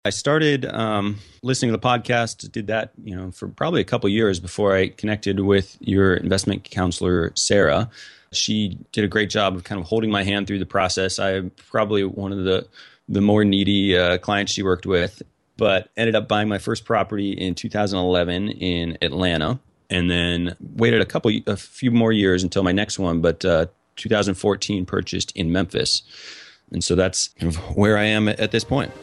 I started listening to the podcast, did that, for probably a couple years before I connected with your investment counselor, Sarah. She did a great job of kind of holding my hand through the process. I'm probably one of the more needy clients she worked with, but ended up buying my first property in 2011 in Atlanta, and then waited a few more years until my next one, but 2014 purchased in Memphis. And so that's kind of where I am at this point.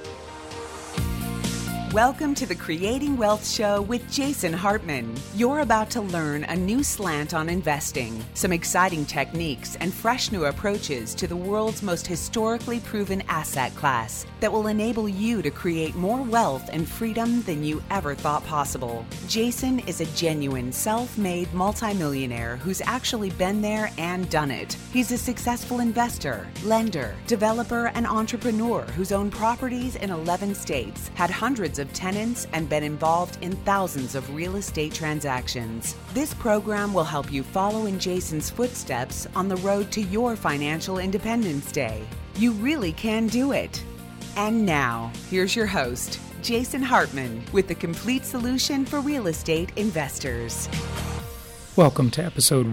Welcome to the Creating Wealth Show with Jason Hartman. You're about to learn a new slant on investing, some exciting techniques, and fresh new approaches to the world's most historically proven asset class that will enable you to create more wealth and freedom than you ever thought possible. Jason is a genuine self-made multimillionaire who's actually been there and done it. He's a successful investor, lender, developer, and entrepreneur who's owned properties in 11 states, had hundreds of tenants, and been involved in thousands of real estate transactions. This program will help you follow in Jason's footsteps on the road to your financial independence day. You really can do it. And now, here's your host, Jason Hartman, with the complete solution for real estate investors. Welcome to episode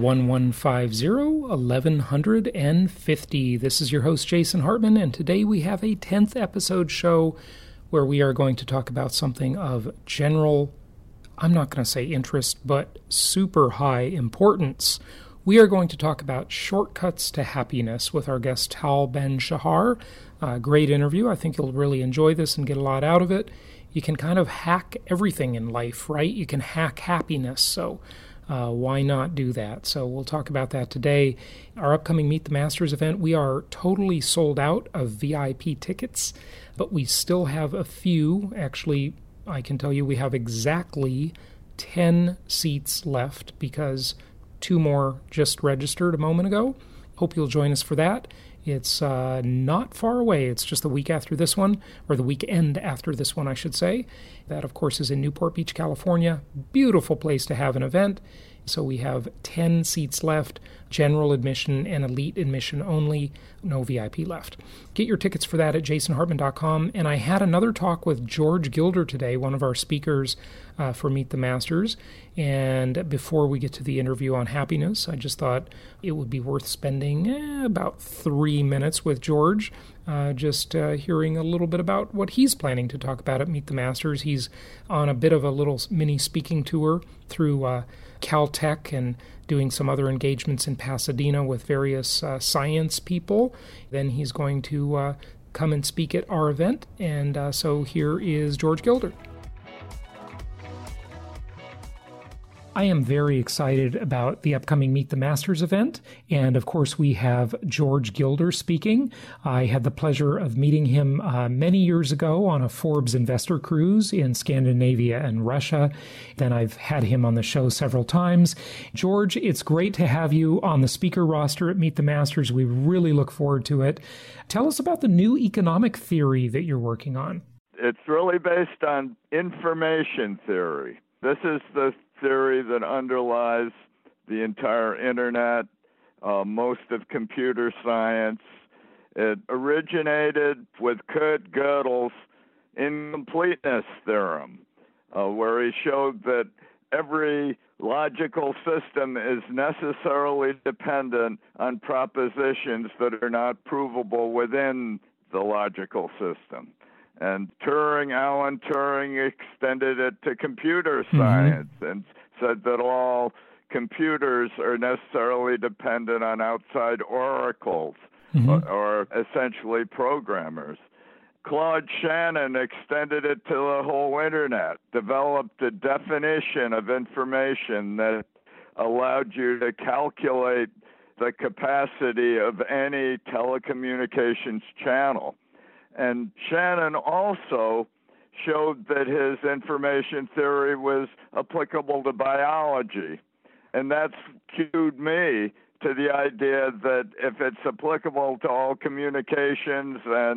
1150. This is your host, Jason Hartman, and today we have a 10th episode show where we are going to talk about something of general, I'm not going to say interest, but super high importance. We are going to talk about shortcuts to happiness with our guest, Tal Ben-Shahar. Great interview. I think you'll really enjoy this and get a lot out of it. You can kind of hack everything in life, right? You can hack happiness, so why not do that? So we'll talk about that today. Our upcoming Meet the Masters event, we are totally sold out of VIP tickets, but we still have a few. Actually, I can tell you we have exactly 10 seats left because 2 more just registered a moment ago. Hope you'll join us for that. It's not far away. It's just the week after this one, or the weekend after this one, I should say. That, of course, is in Newport Beach, California. Beautiful place to have an event. So we have 10 seats left, general admission and elite admission only, no VIP left. Get your tickets for that at jasonhartman.com. And I had another talk with George Gilder today, one of our speakers for Meet the Masters. And before we get to the interview on happiness, I just thought it would be worth spending about 3 minutes with George, just hearing a little bit about what he's planning to talk about at Meet the Masters. He's on a bit of a little mini speaking tour through Caltech and doing some other engagements in Pasadena with various science people. Then he's going to come and speak at our event. And so here is George Gilder. I am very excited about the upcoming Meet the Masters event, and of course we have George Gilder speaking. I had the pleasure of meeting him many years ago on a Forbes investor cruise in Scandinavia and Russia. Then I've had him on the show several times. George, it's great to have you on the speaker roster at Meet the Masters. We really look forward to it. Tell us about the new economic theory that you're working on. It's really based on information theory. This is the theory that underlies the entire internet, most of computer science. It originated with Kurt Gödel's incompleteness theorem, where he showed that every logical system is necessarily dependent on propositions that are not provable within the logical system. And Alan Turing extended it to computer science and said that all computers are necessarily dependent on outside oracles or essentially programmers. Claude Shannon extended it to the whole internet, developed a definition of information that allowed you to calculate the capacity of any telecommunications channel. And Shannon also showed that his information theory was applicable to biology. And that's cued me to the idea that if it's applicable to all communications and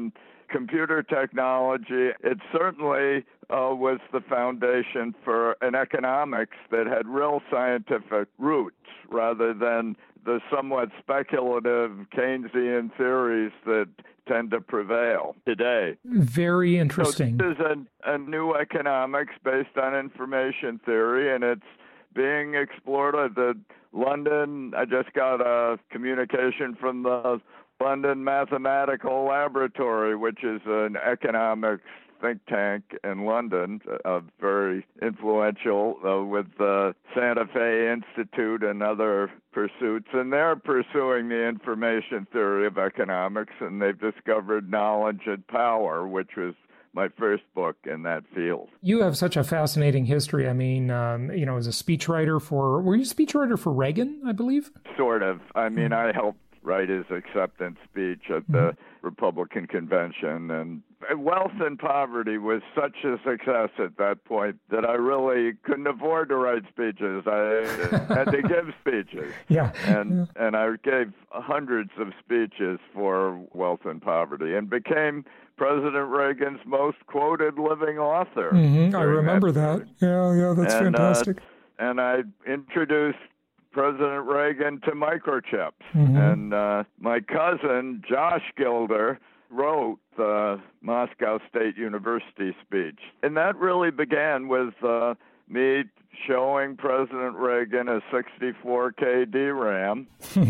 computer technology, it certainly was the foundation for an economics that had real scientific roots rather than the somewhat speculative Keynesian theories that tend to prevail today. Very interesting. So this is a new economics based on information theory, and it's being explored at the London. I just got a communication from the London Mathematical Laboratory, which is an economics think tank in London, very influential with the Santa Fe Institute and other pursuits. And they're pursuing the information theory of economics, and they've discovered knowledge and power, which was my first book in that field. You have such a fascinating history. I mean, as a speechwriter were you a speechwriter for Reagan, I believe? Sort of. I mean, I helped write his acceptance speech at the Republican convention, and Wealth and Poverty was such a success at that point that I really couldn't afford to write speeches. I had to give speeches. Yeah. And I gave hundreds of speeches for Wealth and Poverty and became President Reagan's most quoted living author. I remember that. Yeah, that's fantastic. And I introduced President Reagan to microchips. And my cousin, Josh Gilder, wrote the Moscow State University speech. And that really began with me showing President Reagan a 64K DRAM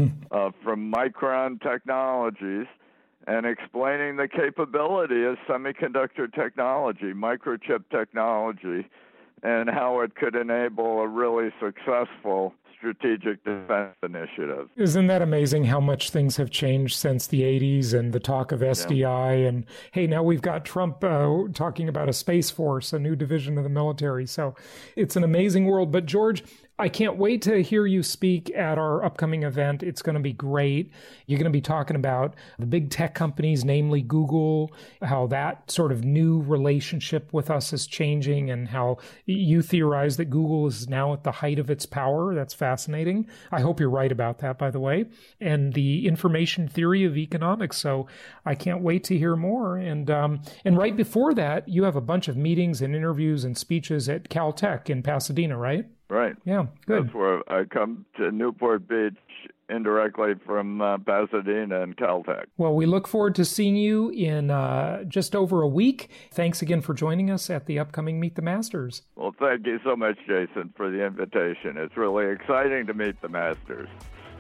from Micron Technologies and explaining the capability of semiconductor technology, microchip technology, and how it could enable a really successful strategic defense initiative. Isn't that amazing how much things have changed since the 80s and the talk of SDI? Yeah. And hey, now we've got Trump talking about a Space Force, a new division of the military. So it's an amazing world. But George, I can't wait to hear you speak at our upcoming event. It's going to be great. You're going to be talking about the big tech companies, namely Google, how that sort of new relationship with us is changing, and how you theorize that Google is now at the height of its power. That's fascinating. I hope you're right about that, by the way. And the information theory of economics. So I can't wait to hear more. And right before that, you have a bunch of meetings and interviews and speeches at Caltech in Pasadena, right? Right. Yeah, good. That's where I come to Newport Beach indirectly from Pasadena and Caltech. Well, we look forward to seeing you in just over a week. Thanks again for joining us at the upcoming Meet the Masters. Well, thank you so much, Jason, for the invitation. It's really exciting to meet the Masters.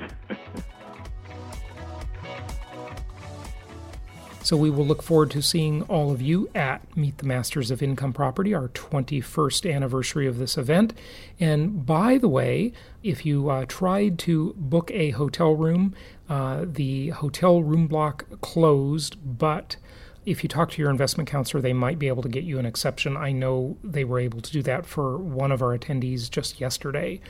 So we will look forward to seeing all of you at Meet the Masters of Income Property, our 21st anniversary of this event. And by the way, if you tried to book a hotel room, the hotel room block closed, but if you talk to your investment counselor, they might be able to get you an exception. I know they were able to do that for one of our attendees just yesterday.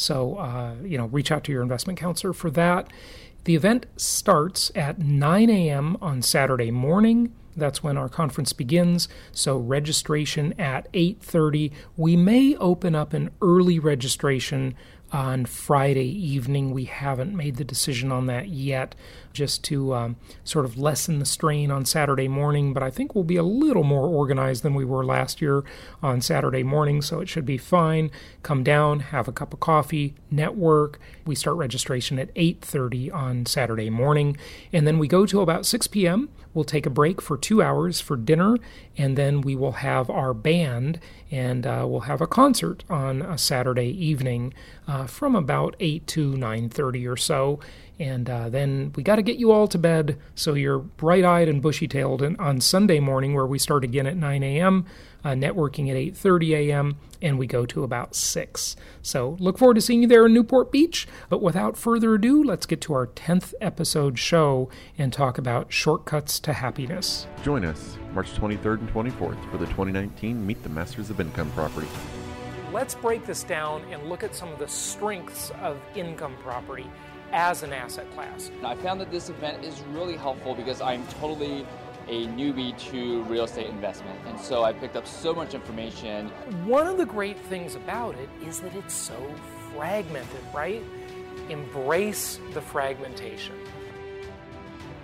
So, reach out to your investment counselor for that. The event starts at 9 a.m. on Saturday morning. That's when our conference begins. So registration at 8:30. We may open up an early registration on Friday evening. We haven't made the decision on that yet, just to sort of lessen the strain on Saturday morning. But I think we'll be a little more organized than we were last year on Saturday morning, so it should be fine. Come down, have a cup of coffee, network. We start registration at 8:30 on Saturday morning, and then we go till about 6 p.m. We'll take a break for 2 hours for dinner, and then we will have our band, and we'll have a concert on a Saturday evening from about 8 to 9:30 or so. And then we got to get you all to bed so you're bright-eyed and bushy-tailed on Sunday morning, where we start again at 9 a.m., networking at 8:30 a.m., and we go to about 6. So look forward to seeing you there in Newport Beach. But without further ado, let's get to our 10th episode show and talk about shortcuts to happiness. Join us March 23rd and 24th for the 2019 Meet the Masters of Income Property. Let's break this down and look at some of the strengths of income property as an asset class. I found that this event is really helpful because I'm totally a newbie to real estate investment, and so I picked up so much information. One of the great things about it is that it's so fragmented, right? Embrace the fragmentation.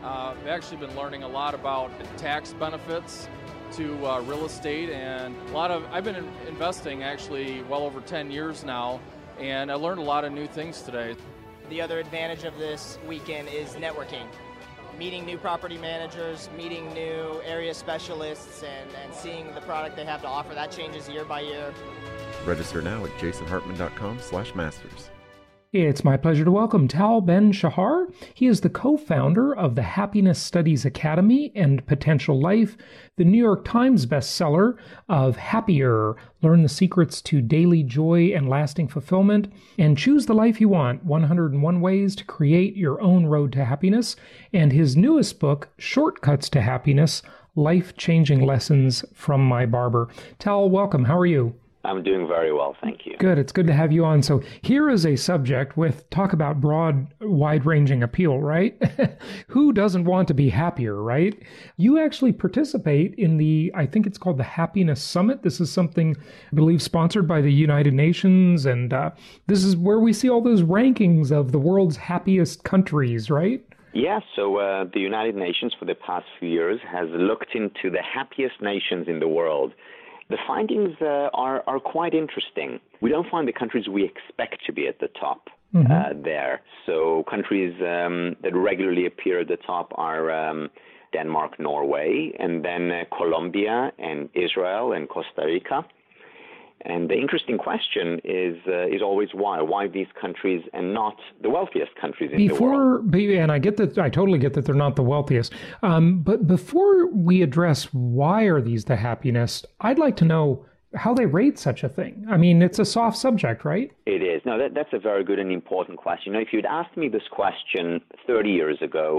I've actually been learning a lot about tax benefits to real estate, and I've been investing actually well over 10 years now, and I learned a lot of new things today. The other advantage of this weekend is networking. Meeting new property managers, meeting new area specialists, and seeing the product they have to offer. That changes year by year. Register now at jasonhartman.com/masters. It's my pleasure to welcome Tal Ben-Shahar. He is the co-founder of the Happiness Studies Academy and Potential Life, the New York Times bestseller of Happier, Learn the Secrets to Daily Joy and Lasting Fulfillment, and Choose the Life You Want, 101 Ways to Create Your Own Road to Happiness, and his newest book, Shortcuts to Happiness, Life-Changing Lessons from My Barber. Tal, welcome. How are you? I'm doing very well, thank you. Good. It's good to have you on. So here is a subject with talk about broad, wide-ranging appeal, right? Who doesn't want to be happier, right? You actually participate in I think it's called the Happiness Summit. This is something, I believe, sponsored by the United Nations. And this is where we see all those rankings of the world's happiest countries, right? Yeah, so the United Nations for the past few years has looked into the happiest nations in the world. The findings are quite interesting. We don't find the countries we expect to be at the top there. So countries that regularly appear at the top are Denmark, Norway, and then Colombia and Israel and Costa Rica. And the interesting question is always why? Why these countries and not the wealthiest countries in the world? And I totally get that they're not the wealthiest. But before we address why are these the happiest, I'd like to know how they rate such a thing. I mean, it's a soft subject, right? It is. No, that's a very good and important question. If you'd asked me this question 30 years ago,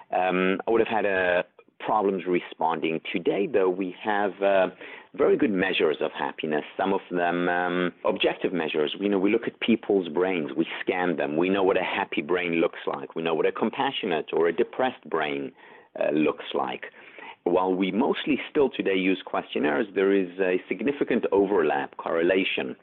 I would have had problems responding. Today, though, we have very good measures of happiness, some of them objective measures. We look at people's brains, we scan them, we know what a happy brain looks like, we know what a compassionate or a depressed brain looks like. While we mostly still today use questionnaires, there is a significant overlap, correlation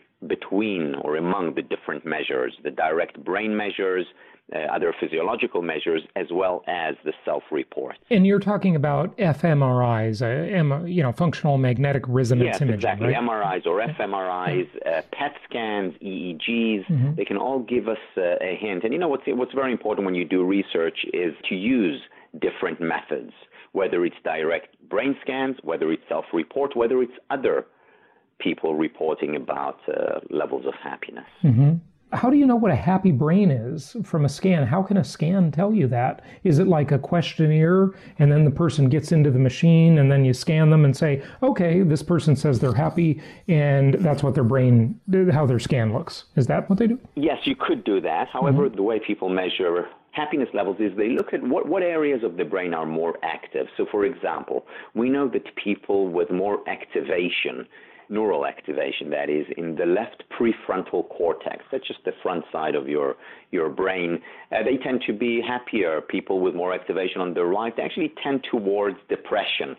between or among the different measures, the direct brain measures, other physiological measures, as well as the self-report. And you're talking about fMRIs, functional magnetic resonance imaging, exactly. Right? MRIs or fMRIs, PET scans, EEGs, they can all give us a hint. And what's very important when you do research is to use different methods, whether it's direct brain scans, whether it's self-report, whether it's other people reporting about levels of happiness. Mm-hmm. How do you know what a happy brain is from a scan? How can a scan tell you that? Is it like a questionnaire and then the person gets into the machine and then you scan them and say, okay, this person says they're happy and that's what how their scan looks. Is that what they do? Yes, you could do that. However, the way people measure happiness levels is they look at what areas of the brain are more active. So, for example, we know that people with more activation, neural activation, that is, in the left prefrontal cortex, that's just the front side of your brain, they tend to be happier. People with more activation on the right, they actually tend towards depression.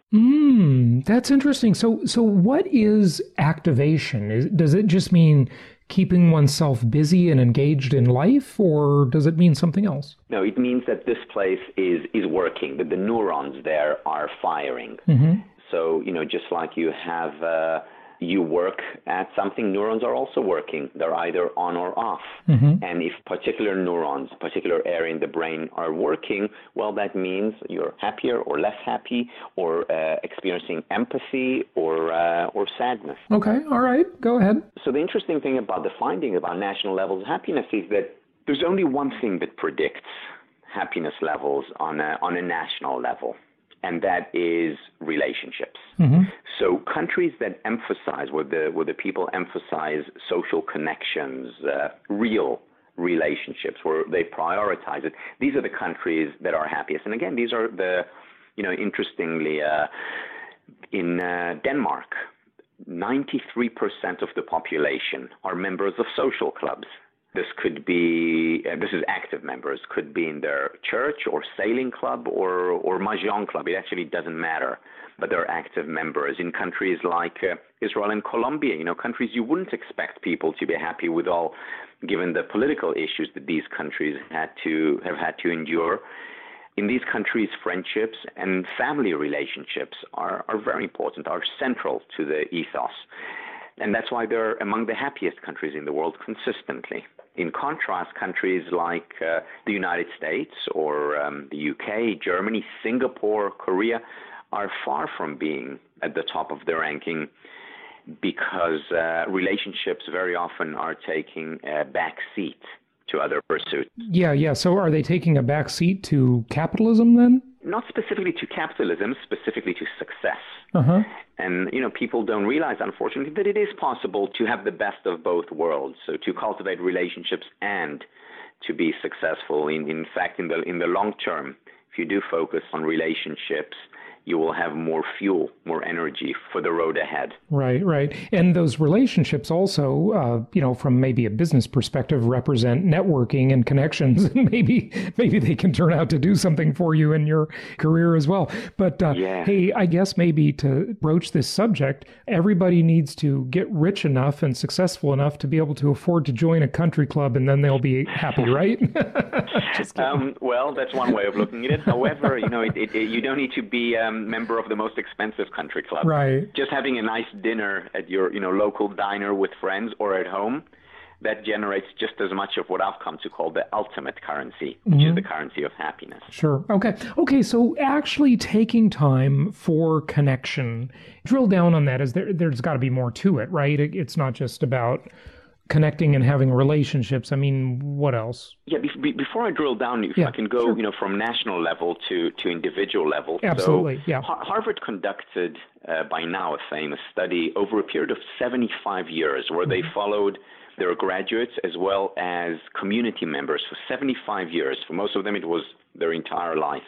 That's interesting. So what is activation? Does it just mean keeping oneself busy and engaged in life, or does it mean something else? No, it means that this place is working, that the neurons there are firing. So, just like you have... you work at something, neurons are also working. They're either on or off. And if particular neurons, particular area in the brain are working, well, that means you're happier or less happy or experiencing empathy or sadness. Okay, all right, go ahead. So the interesting thing about the finding about national levels of happiness is that there's only one thing that predicts happiness levels on a national level, and that is relationships. So countries that emphasize, where the people emphasize social connections, real relationships, where they prioritize it, these are the countries that are happiest. And again, these are interestingly, in Denmark, 93% of the population are members of social clubs. This is active members, could be in their church or sailing club or mahjong club. It actually doesn't matter, but they're active members. In countries like Israel and Colombia, countries you wouldn't expect people to be happy with, all given the political issues that these countries have had to endure. In these countries, friendships and family relationships are very important, are central to the ethos. And that's why they're among the happiest countries in the world consistently. In contrast, countries like the United States or the UK, Germany, Singapore, Korea are far from being at the top of the ranking because relationships very often are taking a back seat to other pursuits. Yeah. So are they taking a back seat to capitalism then? Not specifically to capitalism, specifically to success. Uh-huh. And, people don't realize, unfortunately, that it is possible to have the best of both worlds. So to cultivate relationships and to be successful. In fact, in the long term, if you do focus on relationships, you will have more fuel, more energy for the road ahead. Right. And those relationships also, from maybe a business perspective, represent networking and connections. And maybe they can turn out to do something for you in your career as well. But hey, I guess maybe to broach this subject, everybody needs to get rich enough and successful enough to be able to afford to join a country club, and then they'll be happy, right? Well, that's one way of looking at it. However, you don't need to be member of the most expensive country club. Right. Just having a nice dinner at your local diner with friends or at home, that generates just as much of what I've come to call the ultimate currency, which is the currency of happiness. Sure. Okay. So actually taking time for connection, drill down on that. There's got to be more to it, right? It's not just about connecting and having relationships. I mean, what else? Yeah, before I drill down, if I can go, from national level to individual level. Absolutely, so, yeah. Harvard conducted by now a famous study over a period of 75 years where they followed their graduates as well as community members for 75 years. For most of them, it was their entire life.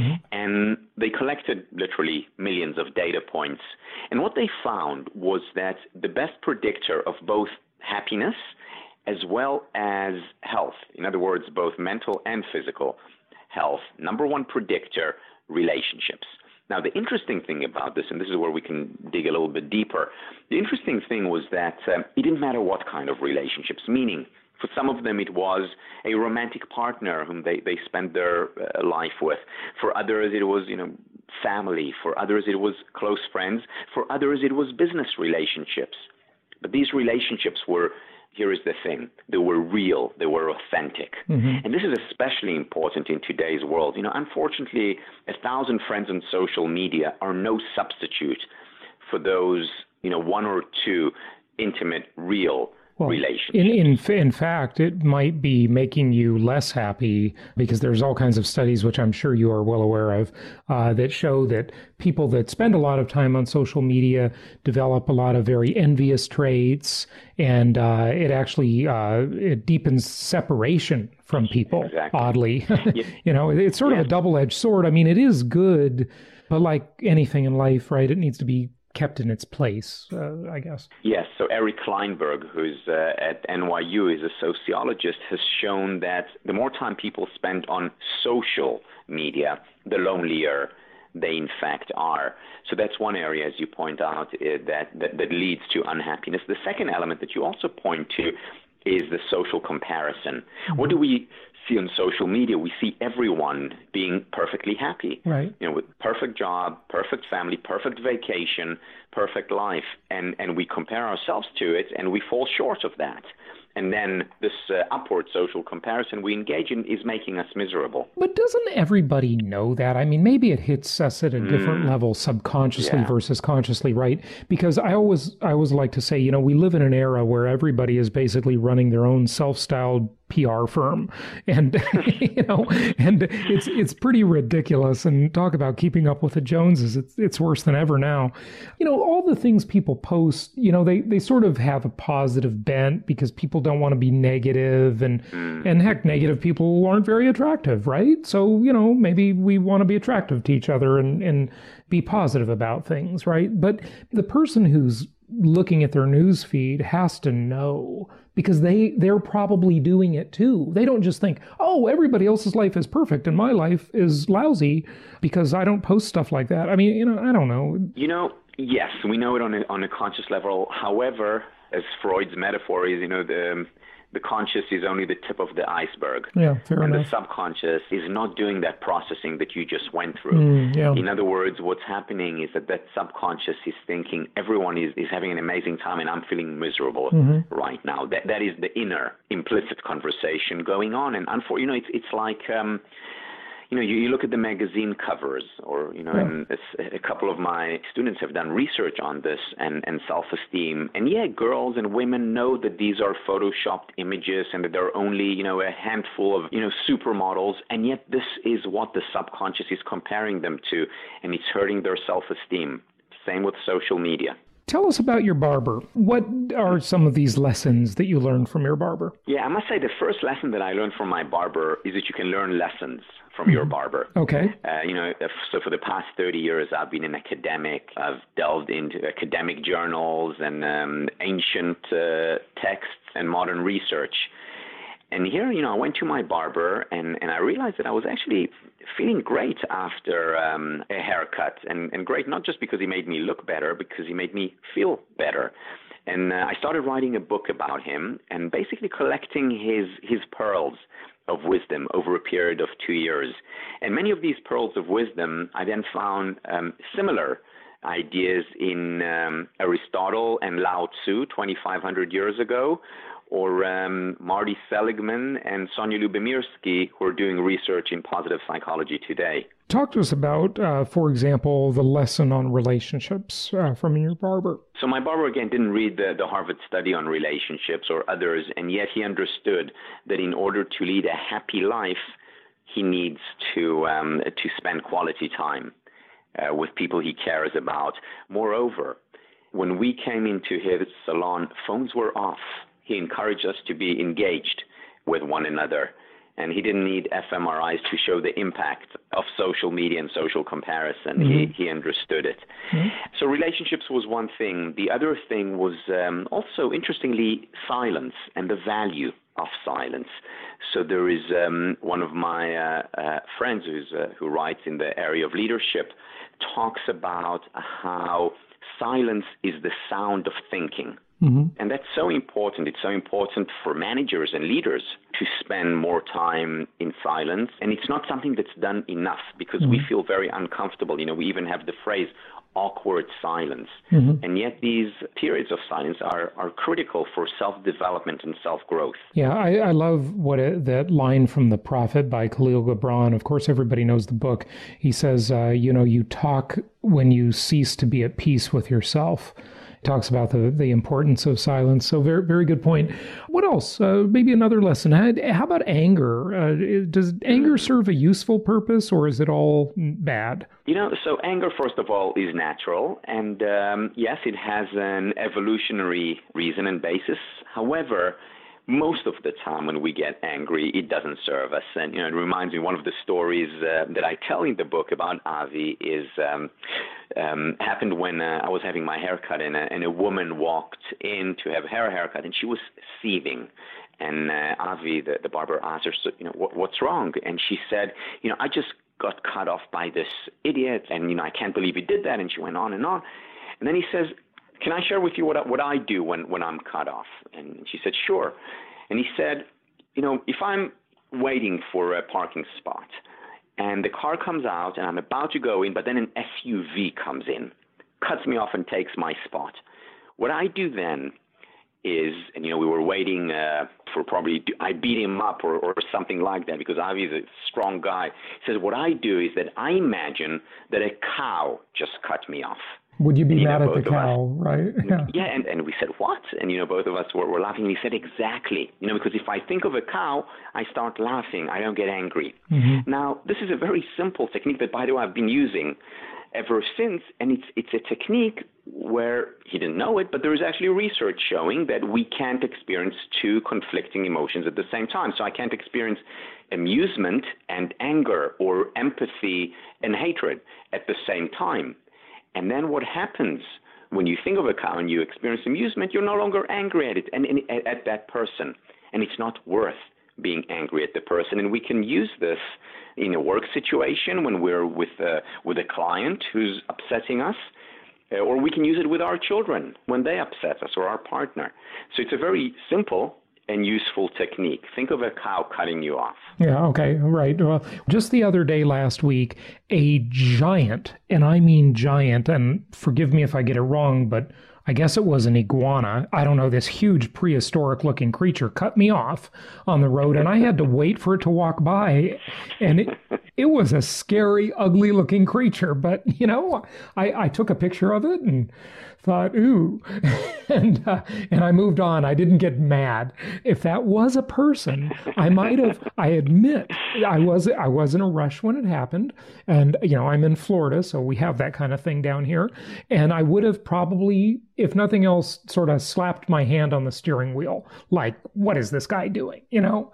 And they collected literally millions of data points. And what they found was that the best predictor of both happiness as well as health, in other words, both mental and physical health, number one predictor, relationships. Now, the interesting thing about this, and this is where we can dig a little bit deeper, the interesting thing was that it didn't matter what kind of relationships, meaning for some of them it was a romantic partner whom they spent their life with. For others it was, family. For others it was close friends. For others it was business relationships. But these relationships were, here is the thing, they were real, they were authentic. And this is especially important in today's world. Unfortunately, 1,000 friends on social media are no substitute for those, one or two intimate, real relationships. In fact, it might be making you less happy because there's all kinds of studies, which I'm sure you are well aware of, that show that people that spend a lot of time on social media develop a lot of very envious traits, and it actually it deepens separation from people, oddly. It's sort of a double-edged sword. I mean, it is good, but like anything in life, right, it needs to be kept in its place, I guess. Yes. So Eric Kleinberg, who's at NYU, is a sociologist, has shown that the more time people spend on social media, the lonelier they in fact are. So that's one area, as you point out, that leads to unhappiness. The second element that you also point to is the social comparison. What do we see on social media? We see everyone being perfectly happy, right? With perfect job, perfect family, perfect vacation, perfect life, and we compare ourselves to it, and we fall short of that. And then this upward social comparison we engage in is making us miserable. But doesn't everybody know that? I mean, maybe it hits us at a different level subconsciously versus consciously, right? Because I always like to say, we live in an era where everybody is basically running their own self-styled PR firm. And, and it's pretty ridiculous. And talk about keeping up with the Joneses. It's worse than ever now. All the things people post, they sort of have a positive bent because people don't want to be negative, and heck, negative people aren't very attractive, right? So, maybe we want to be attractive to each other and be positive about things, right? But the person who's looking at their news feed has to know, because they're probably doing it too. They don't just think, oh, everybody else's life is perfect and my life is lousy because I don't post stuff like that. I mean, I don't know. Yes, we know it on a conscious level. However, as Freud's metaphor is, the conscious is only the tip of the iceberg. Yeah, fair enough. The subconscious is not doing that processing that you just went through. In other words, what's happening is that subconscious is thinking everyone is having an amazing time and I'm feeling miserable right now. That is the inner implicit conversation going on. And it's like, you look at the magazine covers and a couple of my students have done research on this and self-esteem. And girls and women know that these are photoshopped images and that there are only, a handful of, supermodels. And yet this is what the subconscious is comparing them to. And it's hurting their self-esteem. Same with social media. Tell us about your barber. What are some of these lessons that you learned from your barber? Yeah, I must say the first lesson that I learned from my barber is that you can learn lessons from your barber. Okay. So for the past 30 years, I've been an academic. I've delved into academic journals and ancient texts and modern research. And here, I went to my barber and I realized that I was actually feeling great after a haircut. And great not just because he made me look better, because he made me feel better. And I started writing a book about him and basically collecting his pearls of wisdom over a period of 2 years. And many of these pearls of wisdom, I then found similar ideas in Aristotle and Lao Tzu 2,500 years ago, or Marty Seligman and Sonia Lyubomirsky, who are doing research in positive psychology today. Talk to us about, for example, the lesson on relationships from your barber. So my barber, again, didn't read the Harvard study on relationships or others, and yet he understood that in order to lead a happy life, he needs to spend quality time with people he cares about. Moreover, when we came into his salon, phones were off. He encouraged us to be engaged with one another. And he didn't need fMRIs to show the impact of social media and social comparison. He understood it. So relationships was one thing. The other thing was also, interestingly, silence and the value of silence. So there is one of my friends who writes in the area of leadership, talks about how silence is the sound of thinking. And that's so important. It's so important for managers and leaders to spend more time in silence. And it's not something that's done enough because we feel very uncomfortable. We even have the phrase awkward silence. And yet these periods of silence are critical for self-development and self-growth. Yeah, I love that line from The Prophet by Khalil Gibran. Of course, everybody knows the book. He says, you talk when you cease to be at peace with yourself. Talks about the importance of silence. So very, very good point. What else? Maybe another lesson. How about anger? Does anger serve a useful purpose, or is it all bad? So anger, first of all, is natural. And yes, it has an evolutionary reason and basis. However, most of the time when we get angry, it doesn't serve us. And, it reminds me, one of the stories that I tell in the book about Avi is happened when I was having my haircut and a woman walked in to have her haircut and she was seething. And Avi, the barber, asked her, what's wrong? And she said, I just got cut off by this idiot and, I can't believe he did that. And she went on. And then he says, can I share with you what I do when I'm cut off? And she said, sure. And he said, if I'm waiting for a parking spot and the car comes out and I'm about to go in, but then an SUV comes in, cuts me off and takes my spot. What I do then is, and we were waiting for probably, I beat him up or something like that because Avi is a strong guy. He says, what I do is that I imagine that a cow just cut me off. Would you be mad at the cow, right? Yeah, and we said, what? And, both of us were laughing. And he said, exactly. Because if I think of a cow, I start laughing. I don't get angry. Now, this is a very simple technique that, by the way, I've been using ever since. And it's a technique where he didn't know it, but there is actually research showing that we can't experience two conflicting emotions at the same time. So I can't experience amusement and anger or empathy and hatred at the same time. And then what happens when you think of a cow and you experience amusement, you're no longer angry at it and at that person. And it's not worth being angry at the person. And we can use this in a work situation when we're with a client who's upsetting us, or we can use it with our children when they upset us or our partner. So it's a very simple and useful technique. Think of a cow cutting you off. Yeah, okay, right. Well, just the other day last week, a giant, and I mean giant, and forgive me if I get it wrong, but I guess it was an iguana. I don't know, this huge prehistoric looking creature cut me off on the road, and I had to wait for it to walk by. And it was a scary, ugly looking creature. But, you know, I took a picture of it and thought, ooh, and I moved on. I didn't get mad. If that was a person, I might have, I admit, I was in a rush when it happened. And, you know, I'm in Florida, so we have that kind of thing down here. And I would have probably, if nothing else, sort of slapped my hand on the steering wheel. Like, what is this guy doing? You know?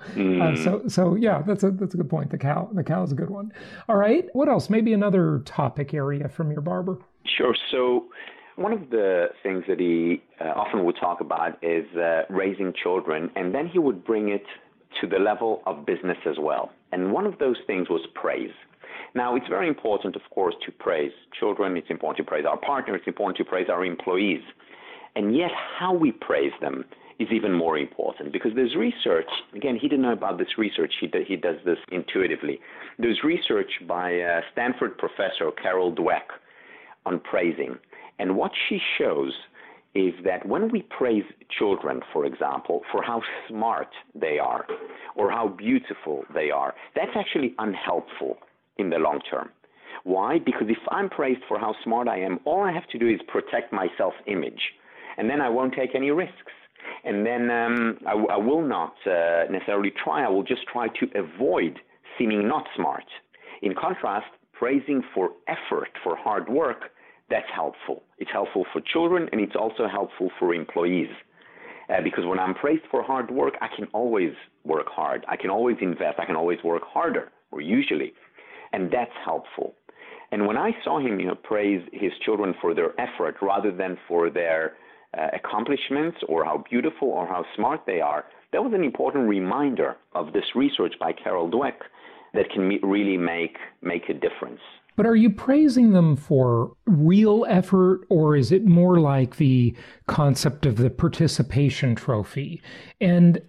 So yeah, that's a good point. The cow is a good one. All right. What else? Maybe another topic area from your barber. Sure. So one of the things that he often would talk about is raising children, and then he would bring it to the level of business as well. And one of those things was praise. Now, it's very important, of course, to praise children. It's important to praise our partner. It's important to praise our employees. And yet how we praise them is even more important, because there's research. Again, he didn't know about this research. He does this intuitively. There's research by Stanford professor Carol Dweck on praising. And what she shows is that when we praise children, for example, for how smart they are or how beautiful they are, that's actually unhelpful in the long term. Why? Because if I'm praised for how smart I am, all I have to do is protect my self-image, and then I won't take any risks. And then I will not necessarily try. I will just try to avoid seeming not smart. In contrast, praising for effort, for hard work, that's helpful. It's helpful for children, and it's also helpful for employees. Because when I'm praised for hard work, I can always work hard. I can always invest. I can always work harder, or usually. And that's helpful. And when I saw him, praise his children for their effort rather than for their accomplishments or how beautiful or how smart they are, that was an important reminder of this research by Carol Dweck that can really make a difference. But are you praising them for real effort, or is it more like the concept of the participation trophy? And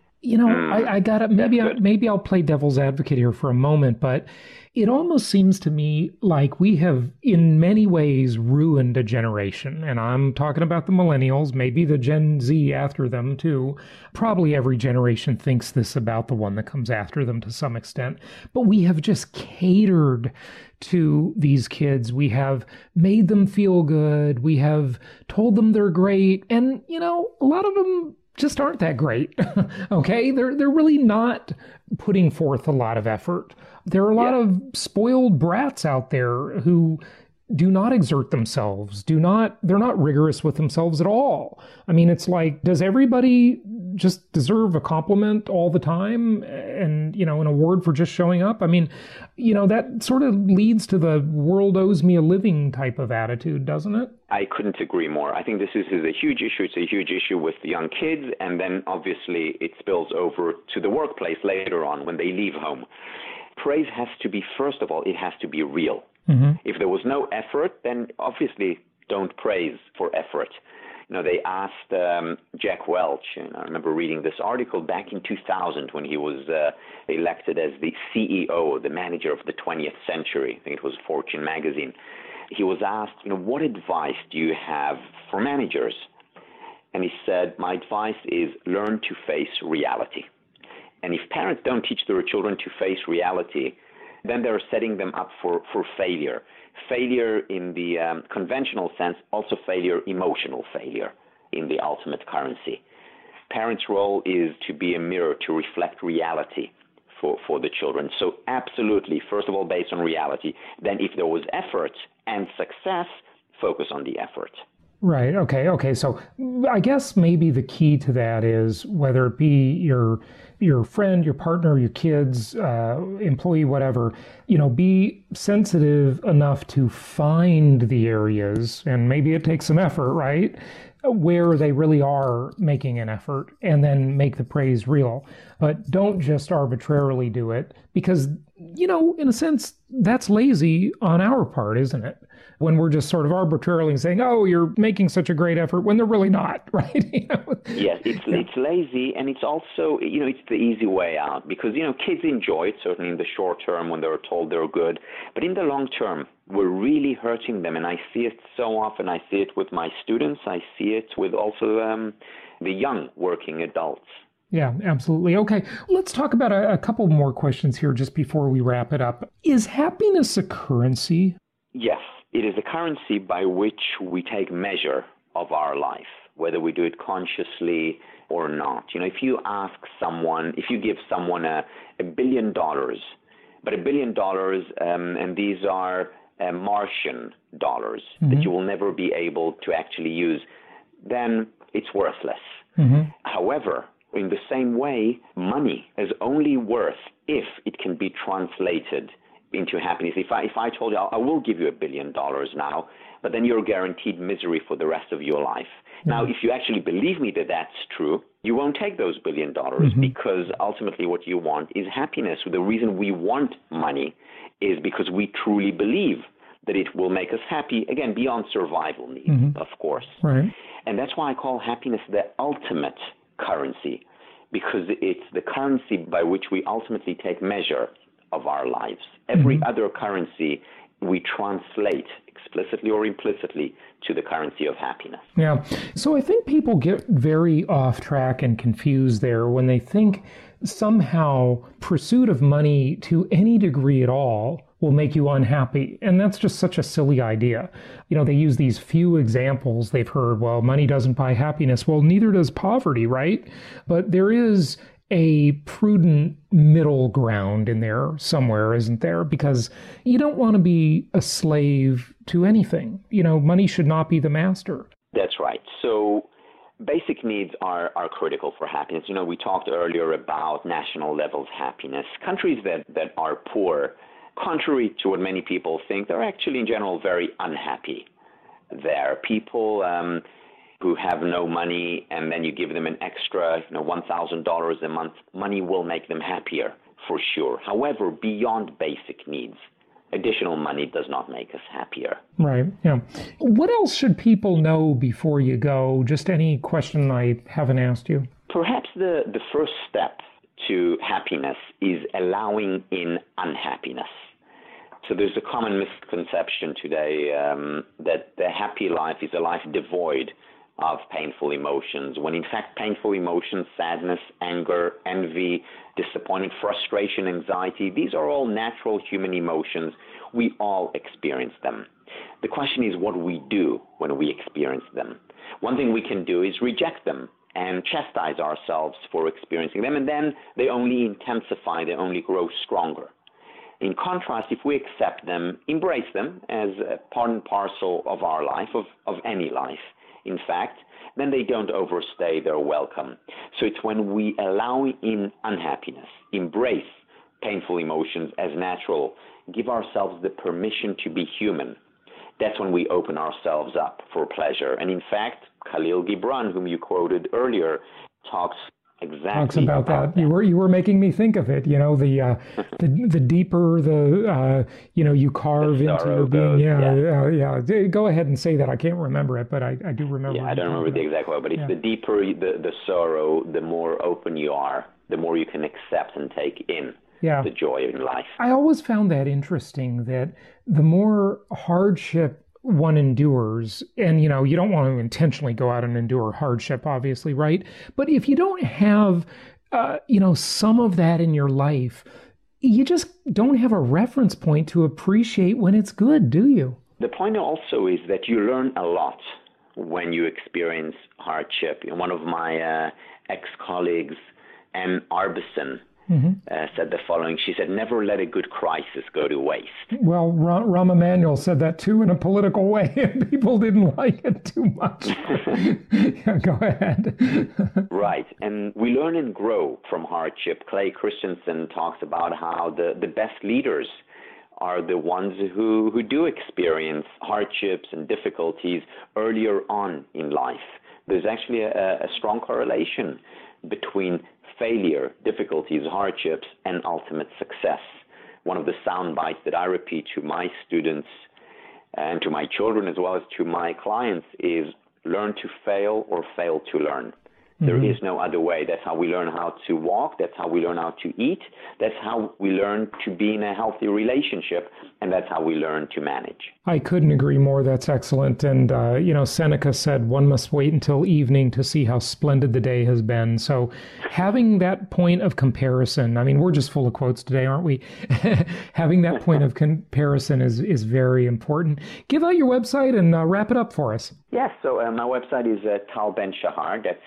I gotta, maybe I'll play devil's advocate here for a moment, but it almost seems to me like we have in many ways ruined a generation. And I'm talking about the millennials, maybe the Gen Z after them too. Probably every generation thinks this about the one that comes after them to some extent. But we have just catered to these kids. We have made them feel good. We have told them they're great. And, a lot of them just aren't that great. Okay? They're really not putting forth a lot of effort. There are a lot of spoiled brats out there who do not exert themselves, they're not rigorous with themselves at all. I mean, it's like, does everybody just deserve a compliment all the time and, an award for just showing up? I mean, that sort of leads to the world owes me a living type of attitude, doesn't it? I couldn't agree more. I think this is a huge issue. It's a huge issue with the young kids, and then obviously it spills over to the workplace later on when they leave home. Praise has to be, first of all, it has to be real. Mm-hmm. If there was no effort, then obviously don't praise for effort. They asked Jack Welch, and I remember reading this article back in 2000 when he was elected as the CEO, the manager of the 20th century. I think it was Fortune magazine. He was asked, what advice do you have for managers? And he said, my advice is learn to face reality. And if parents don't teach their children to face reality, then they're setting them up for failure. Failure in the conventional sense, also emotional failure in the ultimate currency. Parents' role is to be a mirror, to reflect reality for the children. So absolutely, first of all, based on reality. Then if there was effort and success, focus on the effort. Right. Okay. So I guess maybe the key to that is whether it be your friend, your partner, your kids, employee, whatever, be sensitive enough to find the areas, and maybe it takes some effort, right, where they really are making an effort, and then make the praise real. But don't just arbitrarily do it because, in a sense, that's lazy on our part, isn't it? when we're just sort of arbitrarily saying, oh, you're making such a great effort when they're really not, right? Yes, it's lazy, and it's also, it's the easy way out because, kids enjoy it, certainly in the short term when they're told they're good. But in the long term, we're really hurting them, and I see it so often. I see it with my students. I see it with also the young working adults. Yeah, absolutely. Okay, let's talk about a couple more questions here just before we wrap it up. Is happiness a currency? Yes, it is a currency by which we take measure of our life, whether we do it consciously or not. If you give someone $1 billion, but $1 billion, and these are Martian dollars that you will never be able to actually use, then it's worthless. However, in the same way, money is only worth if it can be translated into happiness. If I told you, I will give you $1 billion now, but then you're guaranteed misery for the rest of your life. Now, if you actually believe me that that's true, you won't take those $1 billion because ultimately what you want is happiness. So the reason we want money is because we truly believe that it will make us happy, again, beyond survival needs, of course. Right. And that's why I call happiness the ultimate currency, because it's the currency by which we ultimately take measure of our lives. Every other currency we translate explicitly or implicitly to the currency of happiness. Yeah. So I think people get very off track and confused there when they think somehow pursuit of money to any degree at all will make you unhappy. And that's just such a silly idea. They use these few examples they've heard. Well, money doesn't buy happiness. Well, neither does poverty, right? But there is a prudent middle ground in there somewhere, isn't there? Because you don't want to be a slave to anything. Money should not be the master. That's right. So basic needs are critical for happiness. We talked earlier about national levels happiness. Countries that are poor, contrary to what many people think, they're actually in general very unhappy there. People who have no money and then you give them an extra $1,000 a month, money will make them happier for sure. However, beyond basic needs, additional money does not make us happier. Right, yeah. What else should people know before you go? Just any question I haven't asked you. Perhaps the first step to happiness is allowing in unhappiness. So there's a common misconception today that the happy life is a life devoid of painful emotions, when in fact painful emotions, sadness, anger, envy, disappointment, frustration, anxiety, these are all natural human emotions. We all experience them. The question is what we do when we experience them. One thing we can do is reject them and chastise ourselves for experiencing them, and then they only intensify, they only grow stronger. In contrast, if we accept them, embrace them as a part and parcel of our life, of any life, in fact, then they don't overstay their welcome. So it's when we allow in unhappiness, embrace painful emotions as natural, give ourselves the permission to be human, that's when we open ourselves up for pleasure. And in fact, Khalil Gibran, whom you quoted earlier, talks about that. You were making me think of it. The deeper you carve into your being. Yeah. Go ahead and say that. I can't remember it, but I do remember. Yeah, I don't remember the exact word, but it's the deeper the sorrow, the more open you are, the more you can accept and take in the joy in life. I always found that interesting, that the more hardship one endures, and you don't want to intentionally go out and endure hardship, obviously, right? But if you don't have some of that in your life, you just don't have a reference point to appreciate when it's good, do you? The point also is that you learn a lot when you experience hardship. One of my ex-colleagues, Ann Arbison, said the following. She said, "Never let a good crisis go to waste." Well, Rahm Emanuel said that too in a political way, and people didn't like it too much. Yeah, go ahead. Right, and we learn and grow from hardship. Clay Christensen talks about how the best leaders are the ones who do experience hardships and difficulties earlier on in life. There's actually a strong correlation between failure, difficulties, hardships, and ultimate success. One of the sound bites that I repeat to my students and to my children as well as to my clients is learn to fail or fail to learn. There is no other way. That's how we learn how to walk. That's how we learn how to eat. That's how we learn to be in a healthy relationship. And that's how we learn to manage. I couldn't agree more. That's excellent. And, Seneca said one must wait until evening to see how splendid the day has been. So having that point of comparison, I mean, we're just full of quotes today, aren't we? Having that point of comparison is very important. Give out your website and wrap it up for us. Yes, so my website is Tal Ben-Shahar. That's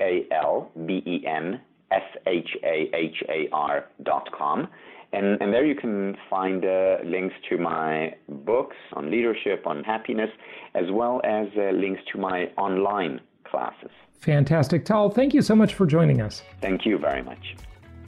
TalBenshahar.com. And there you can find links to my books on leadership, on happiness, as well as links to my online classes. Fantastic. Tal, thank you so much for joining us. Thank you very much.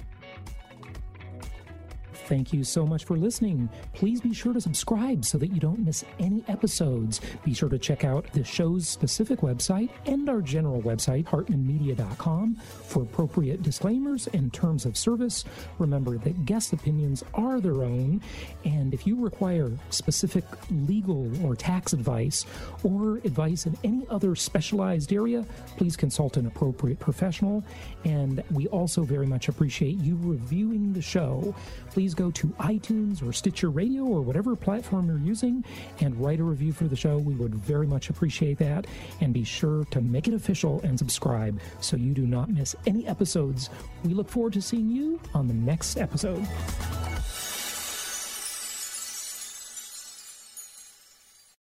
Thank you so much for listening. Please be sure to subscribe so that you don't miss any episodes. Be sure to check out the show's specific website and our general website, hartmanmedia.com, for appropriate disclaimers and terms of service. Remember that guest opinions are their own, and if you require specific legal or tax advice or advice in any other specialized area, please consult an appropriate professional. And we also very much appreciate you reviewing the show. Please go to iTunes or Stitcher Radio or whatever platform you're using and write a review for the show. We would very much appreciate that. And be sure to make it official and subscribe so you do not miss any episodes. We look forward to seeing you on the next episode.